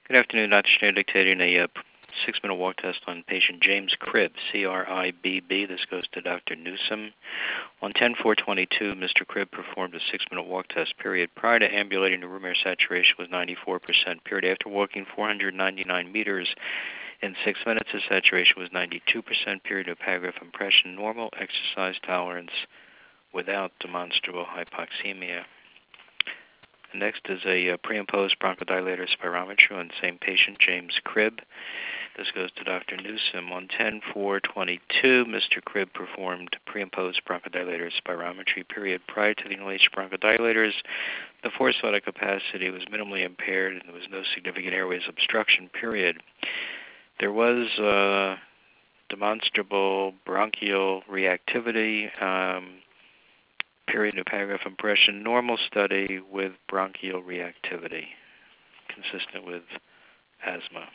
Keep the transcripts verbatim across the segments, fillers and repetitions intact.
Good afternoon, Doctor Schneider dictating a uh, six-minute walk test on patient James Cribb, C R I B B. This goes to Doctor Newsom. On ten four twenty-two, Mister Cribb performed a six-minute walk test. Period prior to ambulating, the room air saturation was ninety-four percent. Period after walking four hundred ninety-nine meters in six minutes, the saturation was ninety-two percent. Period of paragraph impression normal. Exercise tolerance without demonstrable hypoxemia. Next is a uh, pre and post bronchodilator spirometry on the same patient, James Cribb. This goes to Doctor Newsom. On ten four twenty-two, Mister Cribb performed pre and post bronchodilator spirometry. Period prior to the inhalation bronchodilators, the forced vital capacity was minimally impaired and there was no significant airways obstruction. Period. There was uh, demonstrable bronchial reactivity. Um, Period, new paragraph impression, normal study with bronchial reactivity, consistent with asthma.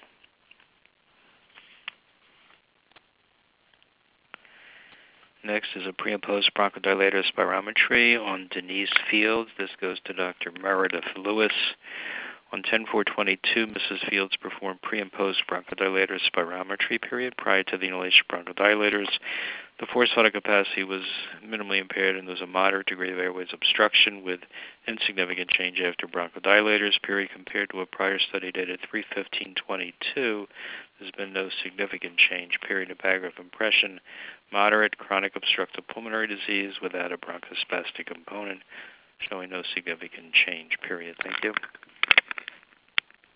Next is a pre and post bronchodilator spirometry on Denise Fields. This goes to Doctor Meredith Lewis. On ten four twenty-two, Missus Fields performed pre and post bronchodilator spirometry. Period prior to the inhalation bronchodilators. The forced vital capacity was minimally impaired and there was a moderate degree of airways obstruction with insignificant change after bronchodilators. Period compared to a prior study dated three fifteen twenty-two, there's been no significant change. Period. A paragraph impression, moderate chronic obstructive pulmonary disease without a bronchospastic component, showing no significant change. Period. Thank you.